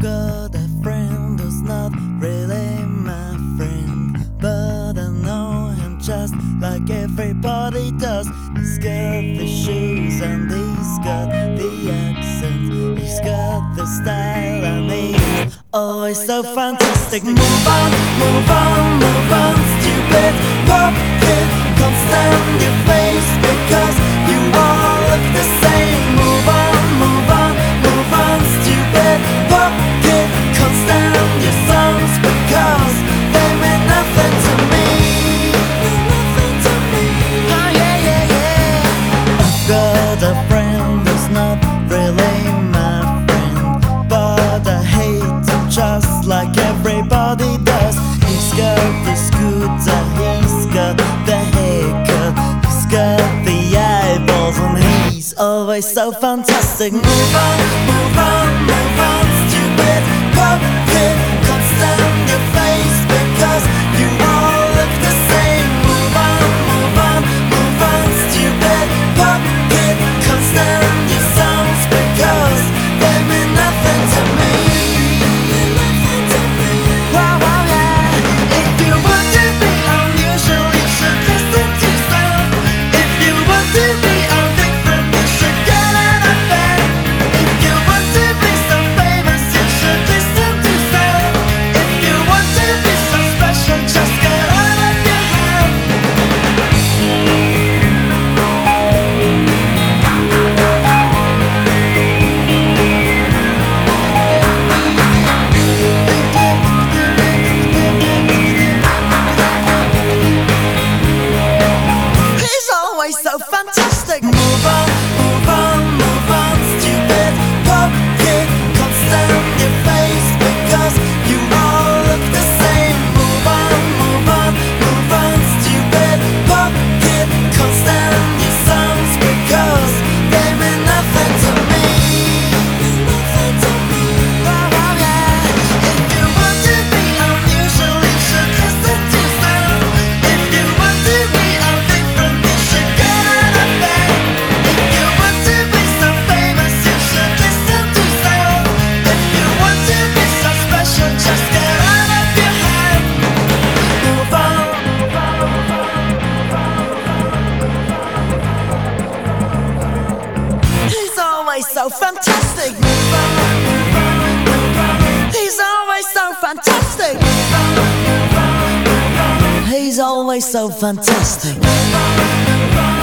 got a friend who's not really my friend, but I know him just like everybody does. He's got the shoes and he's got the accent, he's got the style and he's always so fantastic. Move on, move on, move on, stupid pop kid. Can't stand your face because you all look the same. Move on, move on, move on, stupid pop kid. Can't stand your songs because they mean nothing to me. Nothing to me. Oh yeah, yeah, yeah. I've got a friend who's not really my friend, but I hate him just like everybody does. He's got the scooter, he's got the haircut, he's got the eyeballs, and he's always so fantastic. Move on, move on, move on, stupid pop kid. Can't stand your face because you all look the same. Move on, move on, move on, stupid pop kid. Can't stand your songs because they mean nothing to me. Wow, wow, yeah. If you want to be unusual, you should listen to sound. If you want to be different, you should get out of bed. If you want to be so famous, you should listen to sound. If you want to be so special, just get out of your head. He's always so fantastic. Move on, move on, move on, stupid pop kid. Can't stand your face because you all look the same. Move on, move on, move on, stupid pop kid. Can't stand your songs because they mean nothing to me. Nothing to me. Wow, wow, yeah. If you want to be unusual, you should listen to sound. If you want to be different, you should get out of bed. If you want to be so famous, you should listen to sound. If you want to be so special, just get out of your head. Move on. He's always so fantastic. Move on, move on, move on. He's always so fantastic. Move on, move on, move on. He's always so fantastic. Move on, move on.